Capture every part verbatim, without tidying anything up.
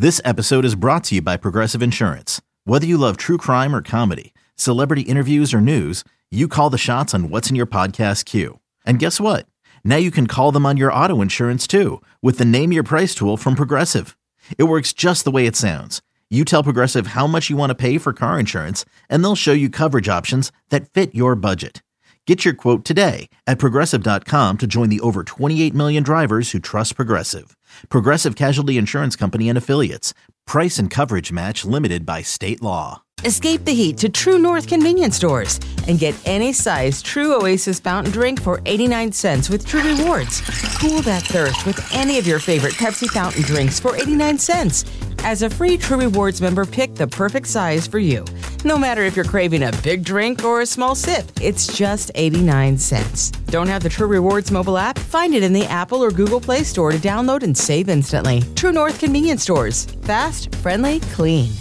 This episode is brought to you by Progressive Insurance. Whether you love true crime or comedy, celebrity interviews or news, you call the shots on what's in your podcast queue. And guess what? Now you can call them on your auto insurance too with the Name Your Price tool from Progressive. It works just the way it sounds. You tell Progressive how much you want to pay for car insurance, and they'll show you coverage options that fit your budget. Get your quote today at Progressive dot com to join the over twenty-eight million drivers who trust Progressive. Progressive Casualty Insurance Company and Affiliates. Price and coverage match limited by state law. Escape the heat to True North convenience stores and get any size True Oasis fountain drink for eighty-nine cents with True Rewards. Cool that thirst with any of your favorite Pepsi fountain drinks for eighty-nine cents. As a free True Rewards member, pick the perfect size for you. No matter if you're craving a big drink or a small sip, it's just eighty-nine cents. Don't have the True Rewards mobile app? Find it in the Apple or Google Play Store to download and save instantly. True North convenience stores. Fast, friendly, clean.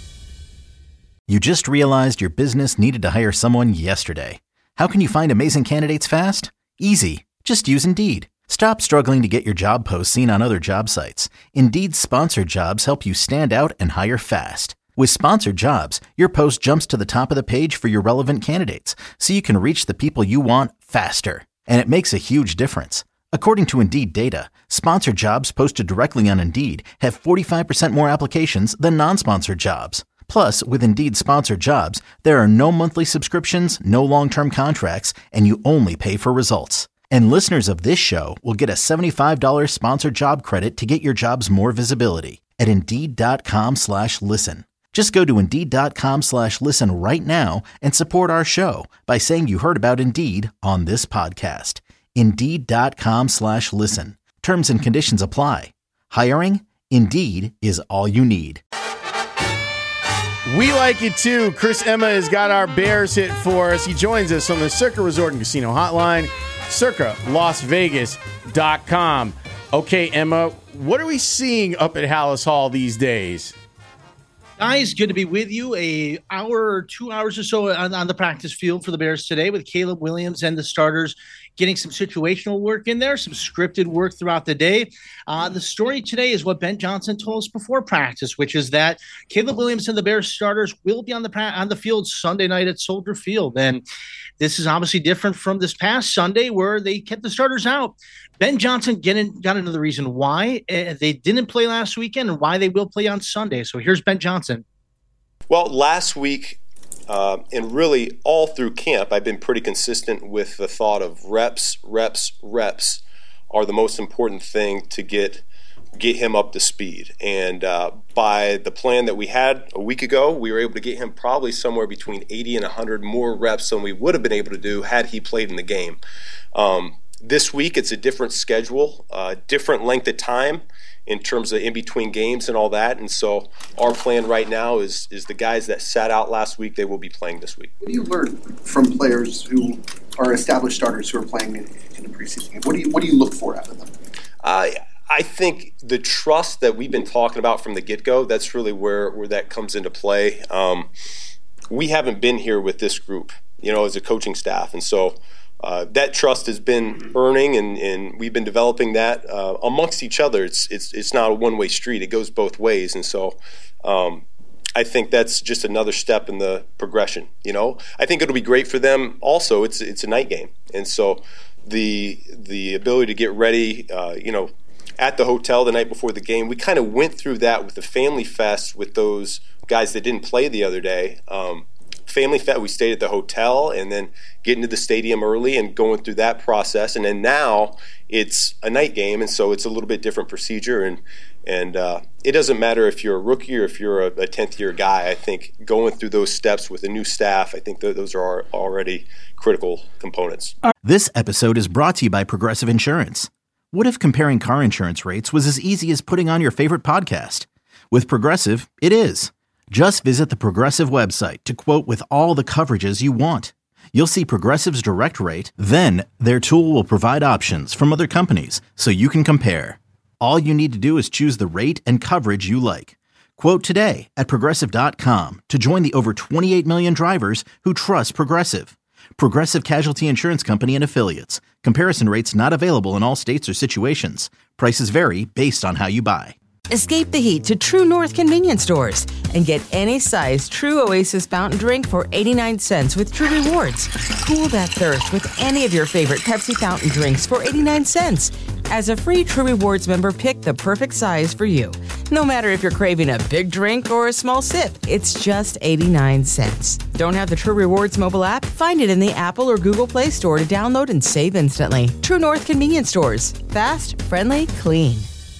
You just realized your business needed to hire someone yesterday. How can you find amazing candidates fast? Easy. Just use Indeed. Stop struggling to get your job posts seen on other job sites. Indeed's sponsored jobs help you stand out and hire fast. With sponsored jobs, your post jumps to the top of the page for your relevant candidates, so you can reach the people you want faster. And it makes a huge difference. According to Indeed data, sponsored jobs posted directly on Indeed have forty-five percent more applications than non-sponsored jobs. Plus, with Indeed sponsored jobs, there are no monthly subscriptions, no long-term contracts, and you only pay for results. And listeners of this show will get a seventy-five dollars sponsored job credit to get your jobs more visibility at Indeed.com slash listen. Just go to Indeed.com slash listen right now and support our show by saying you heard about Indeed on this podcast. Indeed.com slash listen. Terms and conditions apply. Hiring? Indeed is all you need. We like it too. Chris Emma has got our Bears hit for us. He joins us on the Circa Resort and Casino Hotline, circa las vegas dot com. Okay, Emma, what are we seeing up at Hallis Hall these days? Guys, good to be with you. A hour or two hours or so on, on the practice field for the Bears today with Caleb Williams and the starters getting some situational work in there, some scripted work throughout the day. Uh, the story today is what Ben Johnson told us before practice, which is that Caleb Williams and the Bears starters will be on the on the field Sunday night at Soldier Field. And this is obviously different from this past Sunday where they kept the starters out. Ben Johnson getting, got into the reason why uh, they didn't play last weekend and why they will play on Sunday. So here's Ben Johnson. Well, last week, uh, and really all through camp, I've been pretty consistent with the thought of reps, reps, reps are the most important thing to get get him up to speed. And uh, by the plan that we had a week ago, we were able to get him probably somewhere between eighty and one hundred more reps than we would have been able to do had he played in the game. Um, this week, it's a different schedule, uh, different length of time in terms of in-between games and all that. And so our plan right now is is the guys that sat out last week, they will be playing this week. What do you learn from players who are established starters who are playing in, in the preseason game? What do you what do you look for out of them? Uh, I think the trust that we've been talking about from the get-go, that's really where, where that comes into play. Um, we haven't been here with this group, you know, as a coaching staff. And so Uh, that trust has been earning, and, and we've been developing that uh, amongst each other. It's it's it's not a one-way street. It goes both ways, and so um, I think that's just another step in the progression. You know, I think it'll be great for them. Also, it's it's a night game, and so the the ability to get ready, uh, you know, at the hotel the night before the game. We kind of went through that with the Family Fest with those guys that didn't play the other day. Um, Family Fest, we stayed at the hotel and then getting to the stadium early and going through that process. And then now it's a night game, and so it's a little bit different procedure. And and uh, it doesn't matter if you're a rookie or if you're a tenth-year guy. I think going through those steps with a new staff, I think th- those are already critical components. This episode is brought to you by Progressive Insurance. What if comparing car insurance rates was as easy as putting on your favorite podcast? With Progressive, it is. Just visit the Progressive website to quote with all the coverages you want. You'll see Progressive's direct rate, then their tool will provide options from other companies so you can compare. All you need to do is choose the rate and coverage you like. Quote today at Progressive dot com to join the over twenty-eight million drivers who trust Progressive. Progressive Casualty Insurance Company and Affiliates. Comparison rates not available in all states or situations. Prices vary based on how you buy. Escape the heat to True North convenience stores and get any size True Oasis fountain drink for eighty-nine cents with True Rewards. Cool that thirst with any of your favorite Pepsi fountain drinks for eighty-nine cents. As a free True Rewards member, pick the perfect size for you. No matter if you're craving a big drink or a small sip, it's just eighty-nine cents. Don't have the True Rewards mobile app? Find it in the Apple or Google Play Store to download and save instantly. True North convenience stores. Fast, friendly, clean.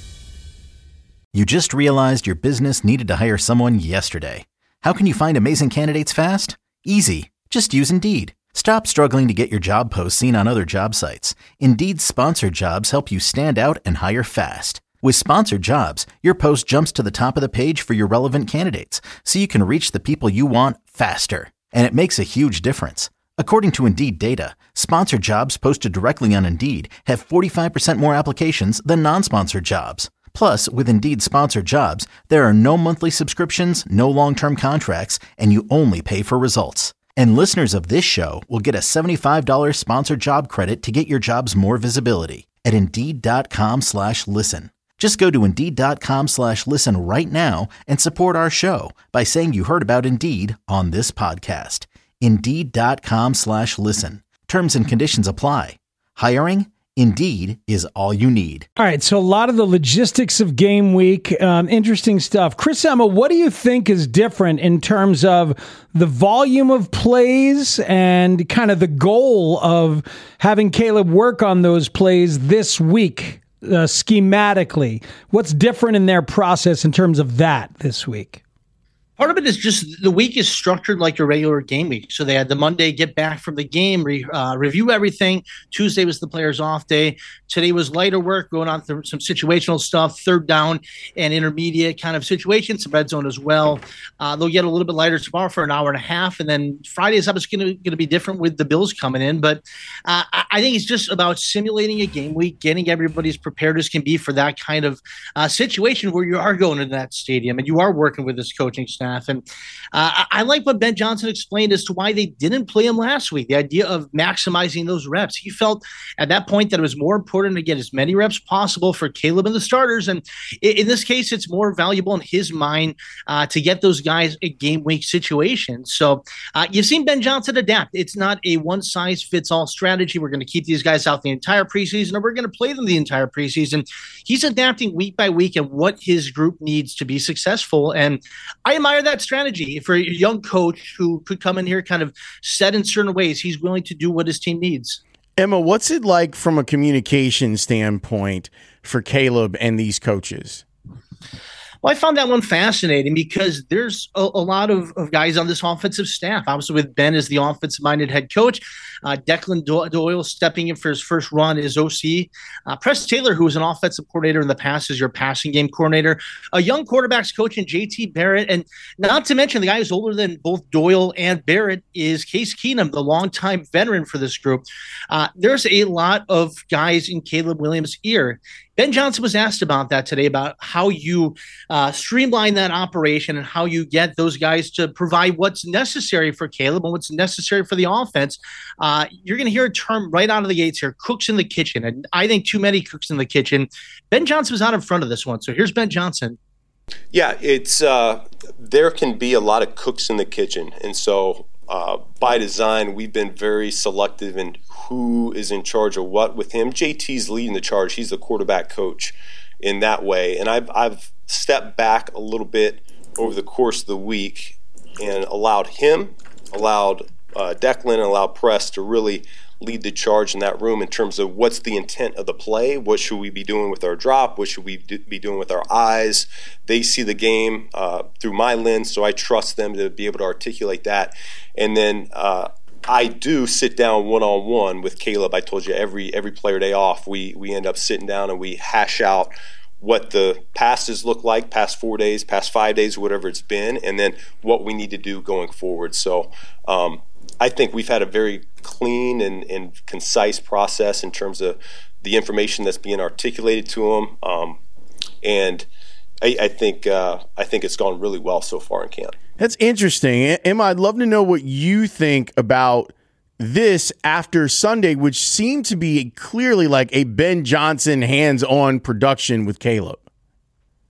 You just realized your business needed to hire someone yesterday. How can you find amazing candidates fast? Easy. Just use Indeed. Stop struggling to get your job posts seen on other job sites. Indeed's sponsored jobs help you stand out and hire fast. With sponsored jobs, your post jumps to the top of the page for your relevant candidates, so you can reach the people you want faster. And it makes a huge difference. According to Indeed data, sponsored jobs posted directly on Indeed have forty-five percent more applications than non-sponsored jobs. Plus, with Indeed sponsored jobs, there are no monthly subscriptions, no long-term contracts, and you only pay for results. And listeners of this show will get a seventy-five dollars sponsored job credit to get your jobs more visibility at Indeed.com slash listen. Just go to Indeed.com slash listen right now and support our show by saying you heard about Indeed on this podcast. Indeed.com slash listen. Terms and conditions apply. Hiring? Indeed is all you need. All right, so a lot of the logistics of game week, um, interesting stuff. Chris Emma, what do you think is different in terms of the volume of plays and kind of the goal of having Caleb work on those plays this week, uh, schematically? What's different in their process in terms of that this week? Part of it is just the week is structured like a regular game week. So they had the Monday get back from the game, re, uh, review everything. Tuesday was the players' off day. Today was lighter work, going on through some situational stuff, third down and intermediate kind of situations, some red zone as well. Uh, they'll get a little bit lighter tomorrow for an hour and a half. And then Friday's up is going to be different with the Bills coming in. But uh, I think it's just about simulating a game week, getting everybody as prepared as can be for that kind of uh, situation where you are going to that stadium and you are working with this coaching staff. And uh, I like what Ben Johnson explained as to why they didn't play him last week, the idea of maximizing those reps. He felt at that point that it was more important to get as many reps possible for Caleb and the starters. And in this case, it's more valuable in his mind uh, to get those guys a game week situation. So uh, you've seen Ben Johnson adapt. It's not a one-size-fits-all strategy. We're going to keep these guys out the entire preseason, or we're going to play them the entire preseason. He's adapting week by week and what his group needs to be successful. And I admire that strategy for a young coach who could come in here kind of set in certain ways. He's willing to do what his team needs. Emma, what's it like from a communication standpoint for Caleb and these coaches? Well, I found that one fascinating because there's a, a lot of, of guys on this offensive staff. Obviously, with Ben as the offensive-minded head coach, uh, Declan Doyle stepping in for his first run as O C. Uh, Press Taylor, who was an offensive coordinator in the past, is your passing game coordinator. A young quarterbacks coach in J T Barrett. And not to mention the guy who's older than both Doyle and Barrett is Case Keenum, the longtime veteran for this group. Uh, there's a lot of guys in Caleb Williams' ear. Ben Johnson was asked about that today, about how you uh, streamline that operation and how you get those guys to provide what's necessary for Caleb and what's necessary for the offense. Uh, you're going to hear a term right out of the gates here, cooks in the kitchen. And I think too many cooks in the kitchen. Ben Johnson was out in front of this one. So here's Ben Johnson. Yeah, it's uh, there can be a lot of cooks in the kitchen. And so uh, by design, we've been very selective in who is in charge of what with him. J T's leading the charge. He's the quarterback coach in that way. And I've, I've stepped back a little bit over the course of the week and allowed him, allowed uh, Declan, and allowed Press to really lead the charge in that room in terms of what's the intent of the play, what should we be doing with our drop, what should we do, be doing with our eyes. They see the game uh, through my lens, so I trust them to be able to articulate that. And then uh, I do sit down one-on-one with Caleb. I told you every every player day off, we we end up sitting down and we hash out what the passes look like, past four days, past five days, whatever it's been, and then what we need to do going forward. So um, I think we've had a very clean and, and concise process in terms of the information that's being articulated to them, um, and I, I think uh, I think it's gone really well so far in camp. That's interesting. Emma, I'd love to know what you think about this after Sunday, which seemed to be clearly like a Ben Johnson hands-on production with Caleb.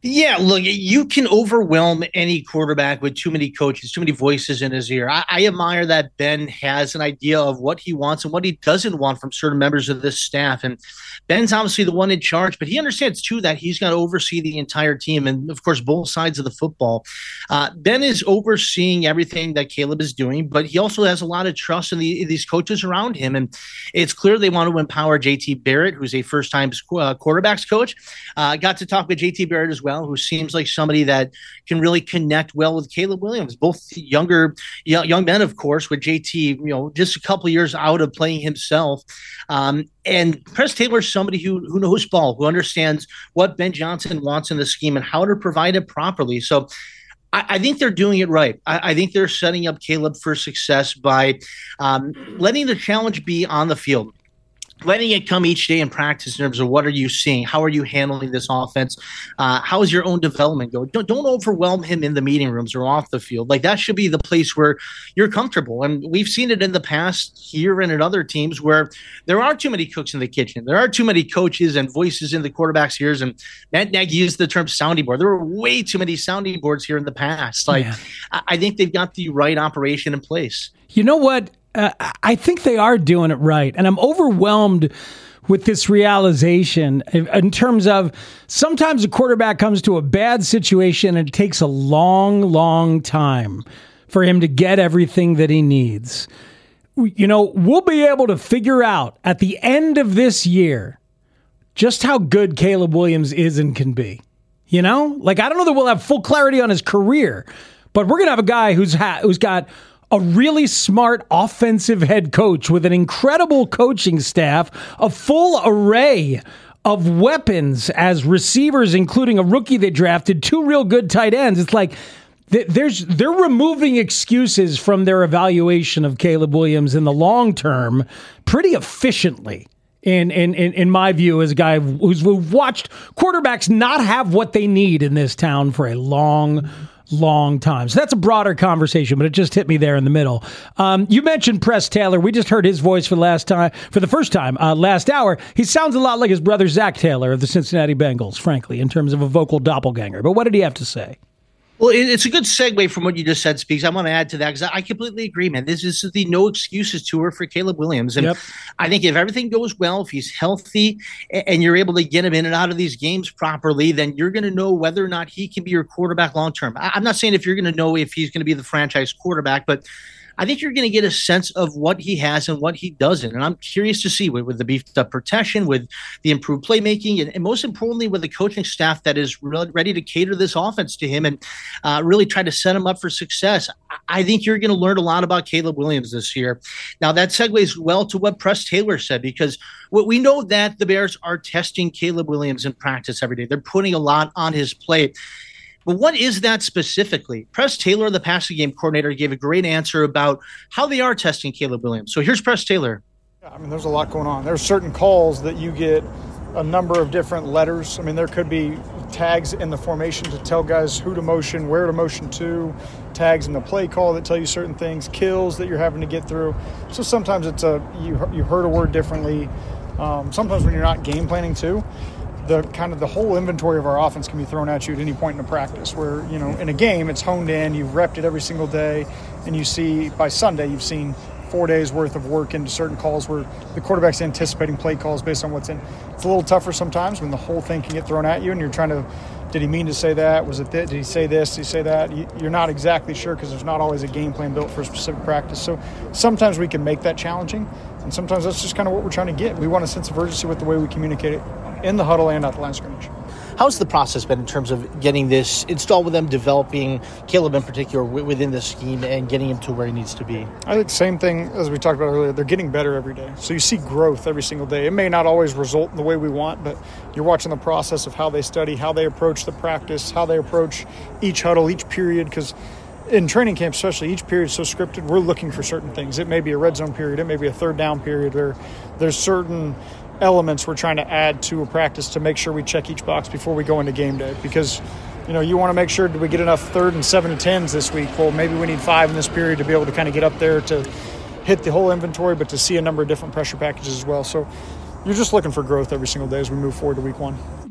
Yeah, look, you can overwhelm any quarterback with too many coaches, too many voices in his ear. I, I admire that Ben has an idea of what he wants and what he doesn't want from certain members of this staff. And Ben's obviously the one in charge, but he understands too that he's got to oversee the entire team and, of course, both sides of the football. Uh, Ben is overseeing everything that Caleb is doing, but he also has a lot of trust in, the, in these coaches around him. And it's clear they want to empower J T Barrett, who's a first-time uh, quarterbacks coach. I uh, got to talk with J T Barrett as well, who seems like somebody that can really connect well with Caleb Williams. Both younger young men, of course, with J T, you know, just a couple of years out of playing himself. Um, and Press Taylor is somebody who who knows ball, who understands what Ben Johnson wants in the scheme and how to provide it properly. So I, I think they're doing it right. I, I think they're setting up Caleb for success by um, letting the challenge be on the field. Letting it come each day in practice in terms of what are you seeing? How are you handling this offense? Uh, how is your own development going? Don't, don't overwhelm him in the meeting rooms or off the field. Like that should be the place where you're comfortable. And we've seen it in the past here and in other teams where there are too many cooks in the kitchen. There are too many coaches and voices in the quarterback's ears. And Matt Nagy used the term sounding board. There were way too many sounding boards here in the past. Like yeah. I, I think they've got the right operation in place. You know what? Uh, I think they are doing it right. And I'm overwhelmed with this realization in terms of sometimes a quarterback comes to a bad situation and it takes a long, long time for him to get everything that he needs. You know, we'll be able to figure out at the end of this year just how good Caleb Williams is and can be. You know, like I don't know that we'll have full clarity on his career, but we're going to have a guy who's ha- who's got a really smart offensive head coach with an incredible coaching staff, a full array of weapons as receivers, including a rookie they drafted, two real good tight ends. It's like there's they're removing excuses from their evaluation of Caleb Williams in the long term pretty efficiently. In, in, in, in my view, as a guy who's watched quarterbacks not have what they need in this town for a long long time. So that's a broader conversation, but it just hit me there in the middle. Um, you mentioned Press Taylor. We just heard his voice for the last time, for the first time uh, last hour. He sounds a lot like his brother Zach Taylor of the Cincinnati Bengals, frankly, in terms of a vocal doppelganger. But what did he have to say? Well, it's a good segue from what you just said, Speaks. I want to add to that because I completely agree, man. This is the no excuses tour for Caleb Williams. And yep. I think if everything goes well, if he's healthy and you're able to get him in and out of these games properly, then you're going to know whether or not he can be your quarterback long term. I'm not saying if you're going to know if he's going to be the franchise quarterback, but I think you're going to get a sense of what he has and what he doesn't. And I'm curious to see with, with the beefed up protection, with the improved playmaking, and, and most importantly, with the coaching staff that is re- ready to cater this offense to him and uh, really try to set him up for success. I think you're going to learn a lot about Caleb Williams this year. Now, that segues well to what Press Taylor said, because what we know that the Bears are testing Caleb Williams in practice every day. They're putting a lot on his plate. But what is that specifically? Press Taylor, the passing game coordinator, gave a great answer about how they are testing Caleb Williams. So here's Press Taylor. Yeah, I mean, there's a lot going on. There's certain calls that you get a number of different letters. I mean, there could be tags in the formation to tell guys who to motion, where to motion to, tags in the play call that tell you certain things, kills that you're having to get through. So sometimes it's a you you heard a word differently. Um, sometimes when you're not game planning too, the kind of the whole inventory of our offense can be thrown at you at any point in a practice where, you know, in a game it's honed in, you've repped it every single day, and you see by Sunday you've seen four days worth of work into certain calls where the quarterback's anticipating play calls based on what's in. It's a little tougher sometimes when the whole thing can get thrown at you and you're trying to, did he mean to say that? Was it that? Did he say this? Did he say that? You're not exactly sure because there's not always a game plan built for a specific practice. So sometimes we can make that challenging, and sometimes that's just kind of what we're trying to get. We want a sense of urgency with the way we communicate it in the huddle and at the line of scrimmage. How's the process been in terms of getting this installed with them, developing Caleb in particular within the scheme and getting him to where he needs to be? I think same thing as we talked about earlier. They're getting better every day. So you see growth every single day. It may not always result in the way we want, but you're watching the process of how they study, how they approach the practice, how they approach each huddle, each period, because in training camp especially, each period is so scripted. We're looking for certain things. It may be a red zone period. It may be a third down period. Or there's certain elements we're trying to add to a practice to make sure we check each box before we go into game day, because you know you want to make sure, do we get enough third and seven and tens this week? Well, maybe we need five in this period to be able to kind of get up there to hit the whole inventory, but to see a number of different pressure packages as well. So you're just looking for growth every single day as we move forward to week one.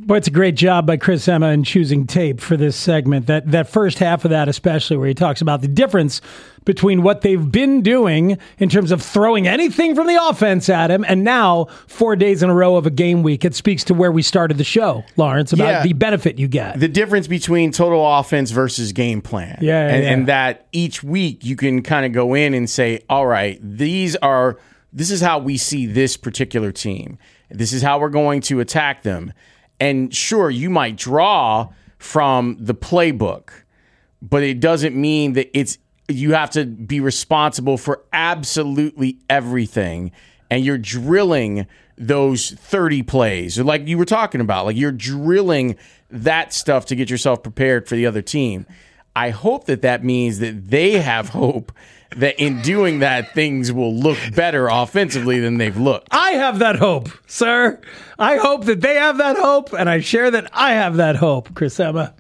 Boy, it's a great job by Chris Emma in choosing tape for this segment. That that first half of that, especially where he talks about the difference between what they've been doing in terms of throwing anything from the offense at him, and now four days in a row of a game week. It speaks to where we started the show, Lawrence, about Yeah. the benefit you get. The difference between total offense versus game plan. Yeah, yeah, and, yeah. and that each week you can kind of go in and say, all right, these are this is how we see this particular team. This is how we're going to attack them. And sure, you might draw from the playbook, but it doesn't mean that it's you have to be responsible for absolutely everything. And you're drilling those thirty plays, or like you were talking about, like you're drilling that stuff to get yourself prepared for the other team. I hope that that means that they have hope that in doing that, things will look better offensively than they've looked. I have that hope, sir. I hope that they have that hope, and I share that I have that hope, Chris Emma.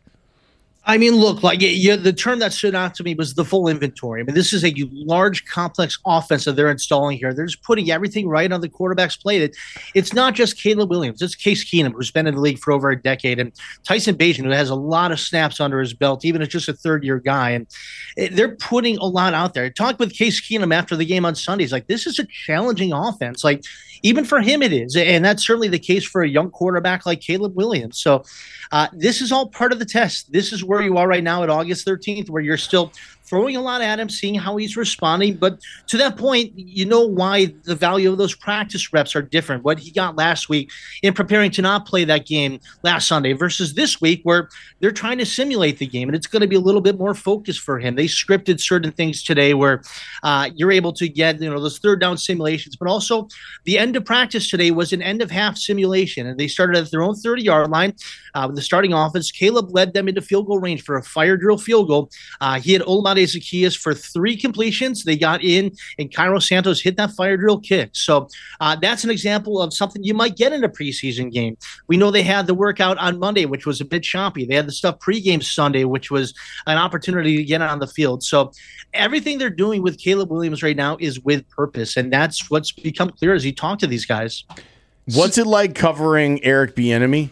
I mean, look, like you, the term that stood out to me was the full inventory. I mean, this is a large, complex offense that they're installing here. They're just putting everything right on the quarterback's plate. It, it's not just Caleb Williams. It's Case Keenum, who's been in the league for over a decade, and Tyson Bagent, who has a lot of snaps under his belt, even as just a third-year guy. And it, they're putting a lot out there. I talked with Case Keenum after the game on Sunday. He's like, this is a challenging offense. Like, even for him it is. And that's certainly the case for a young quarterback like Caleb Williams. So uh, this is all part of the test. This is where you are right now at August thirteenth, where you're still throwing a lot at him, seeing how he's responding. But to that point, you know why the value of those practice reps are different. What he got last week in preparing to not play that game last Sunday versus this week where they're trying to simulate the game, and it's going to be a little bit more focused for him. They scripted certain things today where uh, you're able to get, you know, those third down simulations, but also the end of practice today was an end of half simulation, and they started at their own thirty-yard line uh, with the starting offense. Caleb led them into field goal range for a fire drill field goal. Uh, he had Olamide Zaccheaus for three completions. They got in, and Cairo Santos hit that fire drill kick. So uh, that's an example of something you might get in a preseason game. We know they had the workout on Monday, which was a bit choppy. They had the stuff pregame Sunday, which was an opportunity to get on the field. So everything they're doing with Caleb Williams right now is with purpose, and that's what's become clear as you talk to these guys. What's it like covering Eric Bieniemy?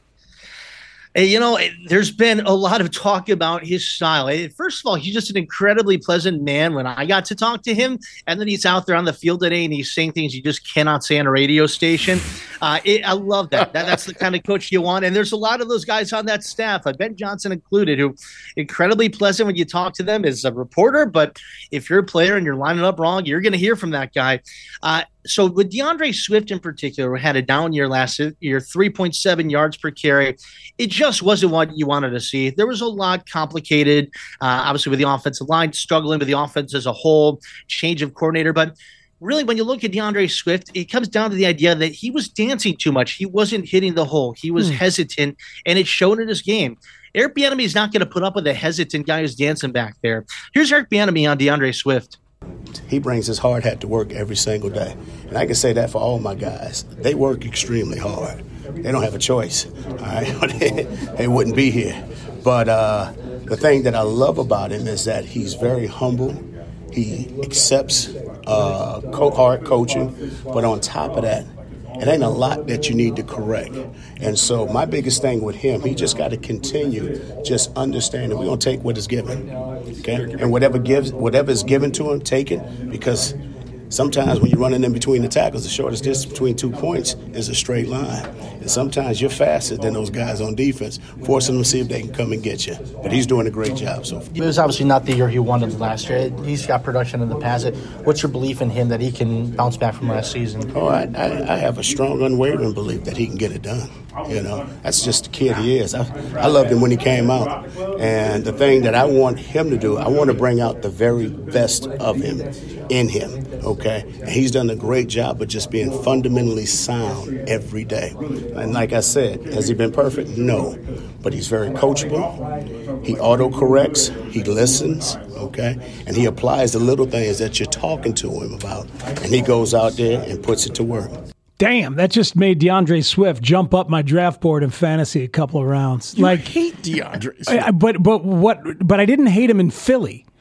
Hey, you know, there's been a lot of talk about his style. First of all, he's just an incredibly pleasant man when I got to talk to him. And then he's out there on the field today and he's saying things you just cannot say on a radio station. Uh, it, I love that. that. That's the kind of coach you want. And there's a lot of those guys on that staff, uh, Ben Johnson included, who incredibly pleasant when you talk to them as a reporter. But if you're a player and you're lining up wrong, you're going to hear from that guy. Uh, So with DeAndre Swift in particular, who had a down year last year, three point seven yards per carry, it just wasn't what you wanted to see. There was a lot complicated, uh, obviously with the offensive line, struggling with the offense as a whole, change of coordinator. But really, when you look at DeAndre Swift, it comes down to the idea that he was dancing too much. He wasn't hitting the hole. He was hmm. hesitant, and it showed in his game. Eric Bieniemy is not going to put up with a hesitant guy who's dancing back there. Here's Eric Bieniemy on DeAndre Swift. He brings his hard hat to work every single day. And I can say that for all my guys. They work extremely hard. They don't have a choice. All right? They wouldn't be here. But uh, the thing that I love about him is that he's very humble. He accepts uh, co- hard coaching. But on top of that, it ain't a lot that you need to correct. And so my biggest thing with him, he just got to continue just understanding we're going to take what is given. Okay? And whatever gives, whatever is given to him, take it. Because sometimes when you're running in between the tackles, the shortest distance between two points is a straight line. And sometimes you're faster than those guys on defense, forcing them to see if they can come and get you. But he's doing a great job so far. It was obviously not the year he wanted last year. He's got production in the past. What's your belief in him that he can bounce back from last season? Oh, I, I, I have a strong, unwavering belief that he can get it done. You know, that's just the kid he is. I, I loved him when he came out. And the thing that I want him to do, I want to bring out the very best of him in him, okay? And he's done a great job of just being fundamentally sound every day. And like I said, has he been perfect? No. But he's very coachable. He auto-corrects. He listens, okay? And he applies the little things that you're talking to him about. And he goes out there and puts it to work. Damn, that just made DeAndre Swift jump up my draft board in fantasy a couple of rounds. You like hate DeAndre Swift. I, but but what? But I didn't hate him in Philly.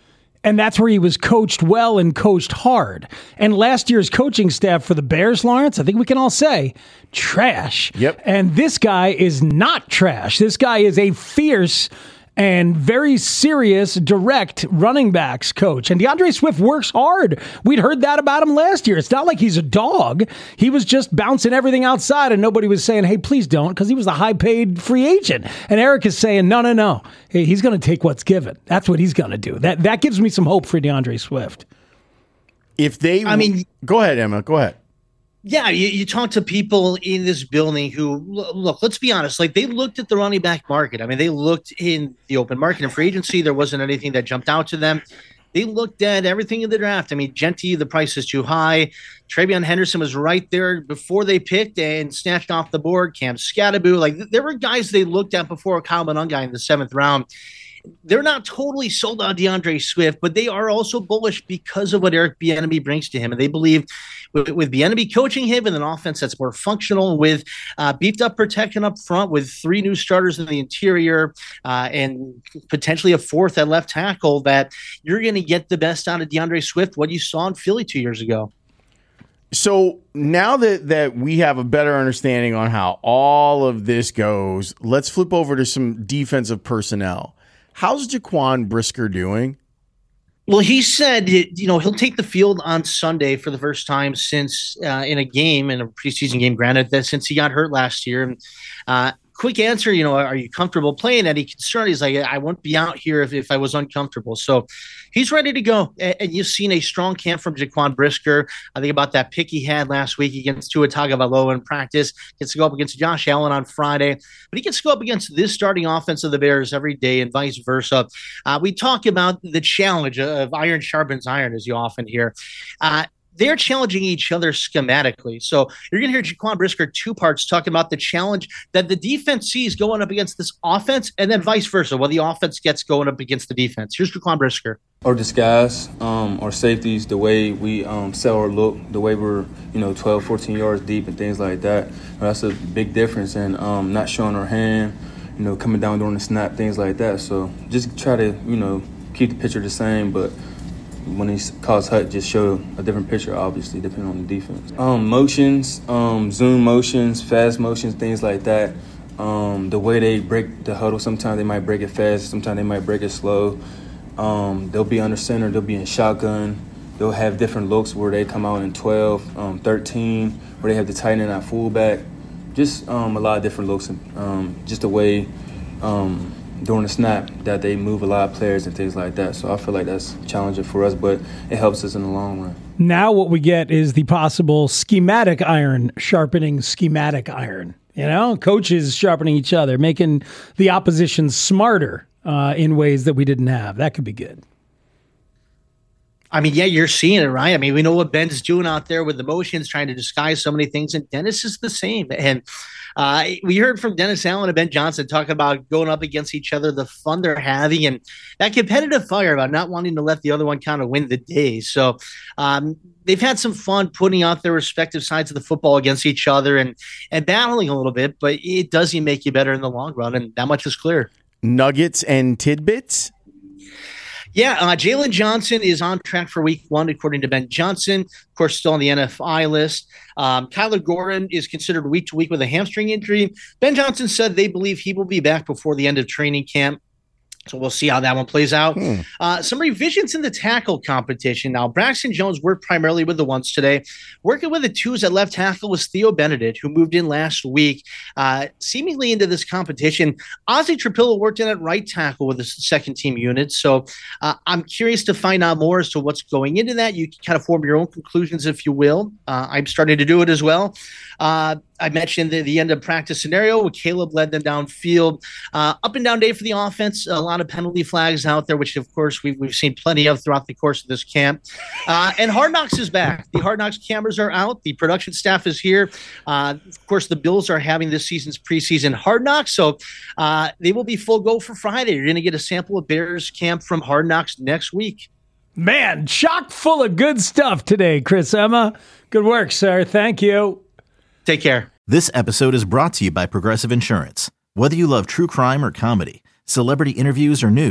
And that's where he was coached well and coached hard. And last year's coaching staff for the Bears, Lawrence, I think we can all say, trash. Yep. And this guy is not trash. This guy is a fierce and very serious, direct running backs coach. And DeAndre Swift works hard. We'd heard that about him last year. It's not like he's a dog. He was just bouncing everything outside, and nobody was saying, hey, please don't, because he was a high-paid free agent. And Eric is saying, no, no, no. Hey, he's going to take what's given. That's what he's going to do. That that gives me some hope for DeAndre Swift. If they, I mean, go ahead, Emma. Go ahead. Yeah, you, you talk to people in this building who, look, let's be honest, like they looked at the running back market. I mean, they looked in the open market and free agency. There wasn't anything that jumped out to them. They looked at everything in the draft. I mean, Genty, the price is too high. Travion Henderson was right there before they picked and snatched off the board. Cam Scatterbo, like there were guys they looked at before Kyle Monungai in the seventh round. They're not totally sold on DeAndre Swift, but they are also bullish because of what Eric Bieniemy brings to him. And they believe with, with Bieniemy coaching him and an offense that's more functional, with uh, beefed up protection up front, with three new starters in the interior, uh, and potentially a fourth at left tackle, that you're going to get the best out of DeAndre Swift, what you saw in Philly two years ago. So now that, that we have a better understanding on how all of this goes, let's flip over to some defensive personnel. How's Jaquan Brisker doing? Well, he said, you know, he'll take the field on Sunday for the first time since uh, in a game, in a preseason game, granted, that since he got hurt last year. Uh, quick answer, you know, are you comfortable playing? Any concern? He's like, I wouldn't be out here if, if I was uncomfortable. So he's ready to go. And, and you've seen a strong camp from Jaquan Brisker. I think about that pick he had last week against Tua Tagovailoa in practice. Gets to go up against Josh Allen on Friday. But he gets to go up against this starting offense of the Bears every day and vice versa. Uh, we talk about the challenge of iron sharpens iron, as you often hear. Uh, They're challenging each other schematically. So you're going to hear Jaquan Brisker two parts talking about the challenge that the defense sees going up against this offense, and then vice versa, what the offense gets going up against the defense. Here's Jaquan Brisker. Or disguise, um, or safeties, the way we um, sell our look, the way we're, you know, twelve, fourteen yards deep and things like that. That's a big difference in um, not showing our hand, you know, coming down during the snap, things like that. So just try to, you know, keep the picture the same, but when he calls Hut, just show a different picture, obviously, depending on the defense. Um, motions, um, zoom motions, fast motions, things like that. Um, the way they break the huddle, sometimes they might break it fast, sometimes they might break it slow. Um, they'll be under center, they'll be in shotgun. They'll have different looks where they come out in twelve, um, thirteen, where they have the tight end at fullback. Just um, a lot of different looks, um, just the way um, – during the snap that they move a lot of players and things like that. So I feel like that's challenging for us, but it helps us in the long run. Now what we get is the possible schematic iron sharpening schematic iron. You know, coaches sharpening each other, making the opposition smarter uh, in ways that we didn't have. That could be good. I mean, yeah, you're seeing it, right? I mean, we know what Ben's doing out there with the motions, trying to disguise so many things, and Dennis is the same. And uh, we heard from Dennis Allen and Ben Johnson talking about going up against each other, the fun they're having, and that competitive fire about not wanting to let the other one kind of win the day. So um, they've had some fun putting out their respective sides of the football against each other and, and battling a little bit, but it does make you better in the long run, and that much is clear. Nuggets and tidbits? Yeah, uh, Jalen Johnson is on track for week one, according to Ben Johnson. Of course, still on the N F I list. Um, Kyler Gordon is considered week to week with a hamstring injury. Ben Johnson said they believe he will be back before the end of training camp. So we'll see how that one plays out. Hmm. Uh, some revisions in the tackle competition. Now, Braxton Jones worked primarily with the ones today. Working with the twos at left tackle was Theo Benedict, who moved in last week, uh, seemingly into this competition. Ozzie Trapillo worked in at right tackle with the second team unit. So uh, I'm curious to find out more as to what's going into that. You can kind of form your own conclusions, if you will. Uh, I'm starting to do it as well. Uh, I mentioned the, the end of practice scenario where Caleb led them downfield. Uh, up and down day for the offense. A lot of penalty flags out there, which, of course, we've, we've seen plenty of throughout the course of this camp. Uh, and Hard Knocks is back. The Hard Knocks cameras are out. The production staff is here. Uh, of course, the Bills are having this season's preseason Hard Knocks, so uh, they will be full go for Friday. You're going to get a sample of Bears camp from Hard Knocks next week. Man, chock full of good stuff today, Chris Emma. Good work, sir. Thank you. Take care. This episode is brought to you by Progressive Insurance. Whether you love true crime or comedy, celebrity interviews or news,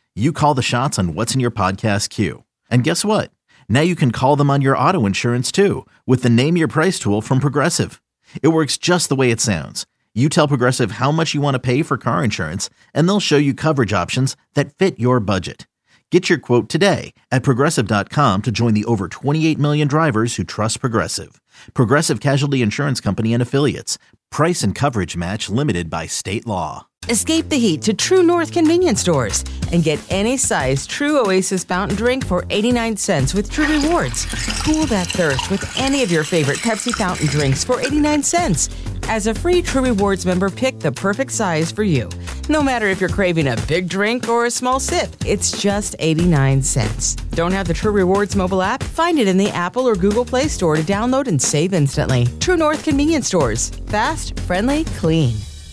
You call the shots on what's in your podcast queue. And guess what? Now you can call them on your auto insurance too with the Name Your Price tool from Progressive. It works just the way it sounds. You tell Progressive how much you want to pay for car insurance, and they'll show you coverage options that fit your budget. Get your quote today at Progressive dot com to join the over twenty-eight million drivers who trust Progressive. Progressive Casualty Insurance Company and Affiliates. Price and coverage match limited by state law. Escape the heat to True North convenience stores and get any size True Oasis fountain drink for eighty-nine cents with True Rewards. Cool that thirst with any of your favorite Pepsi fountain drinks for eighty-nine cents. As a free True Rewards member, pick the perfect size for you. No matter if you're craving a big drink or a small sip, it's just eighty-nine cents. Don't have the True Rewards mobile app? Find it in the Apple or Google Play Store to download and save instantly. True North convenience stores. Fast, friendly, clean.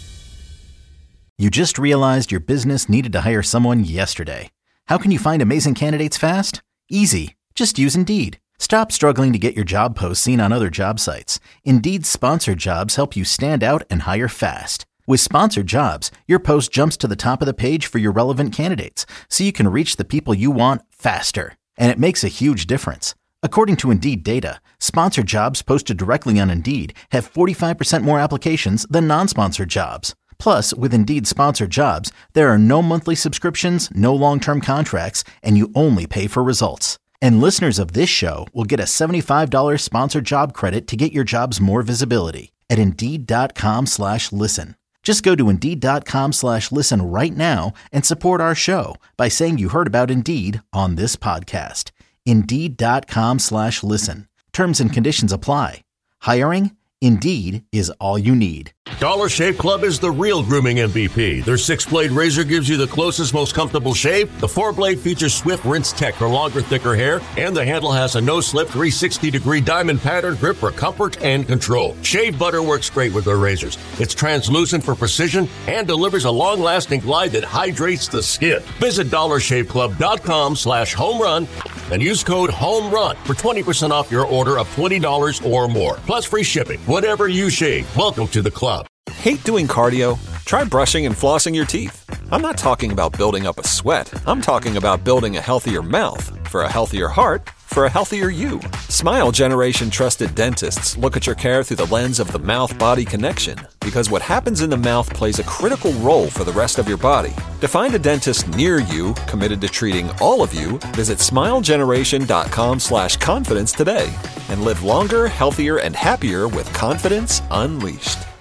You just realized your business needed to hire someone yesterday. How can you find amazing candidates fast? Easy. Just use Indeed. Stop struggling to get your job posts seen on other job sites. Indeed's sponsored jobs help you stand out and hire fast. With sponsored jobs, your post jumps to the top of the page for your relevant candidates, so you can reach the people you want faster. And it makes a huge difference. According to Indeed data, sponsored jobs posted directly on Indeed have forty-five percent more applications than non-sponsored jobs. Plus, with Indeed sponsored jobs, there are no monthly subscriptions, no long-term contracts, and you only pay for results. And listeners of this show will get a seventy-five dollars sponsored job credit to get your jobs more visibility at Indeed.com slash listen. Just go to Indeed.com slash listen right now and support our show by saying you heard about Indeed on this podcast. Indeed.com slash listen. Terms and conditions apply. Hiring? Indeed is all you need. Dollar Shave Club is the real grooming M V P. Their six-blade razor gives you the closest, most comfortable shave. The four-blade features swift rinse tech for longer, thicker hair. And the handle has a no-slip three hundred sixty degree diamond pattern grip for comfort and control. Shave butter works great with their razors. It's translucent for precision and delivers a long-lasting glide that hydrates the skin. Visit dollarshaveclub.com slash home run and use code HOMERUN for twenty percent off your order of twenty dollars or more. Plus free shipping. Whatever you shave, welcome to the club. Hate doing cardio? Try brushing and flossing your teeth. I'm not talking about building up a sweat. I'm talking about building a healthier mouth. For a healthier heart, for a healthier you. Smile Generation trusted dentists look at your care through the lens of the mouth-body connection, because what happens in the mouth plays a critical role for the rest of your body. To find a dentist near you committed to treating all of you, visit smilegeneration.com slash confidence today and live longer, healthier, and happier with confidence unleashed.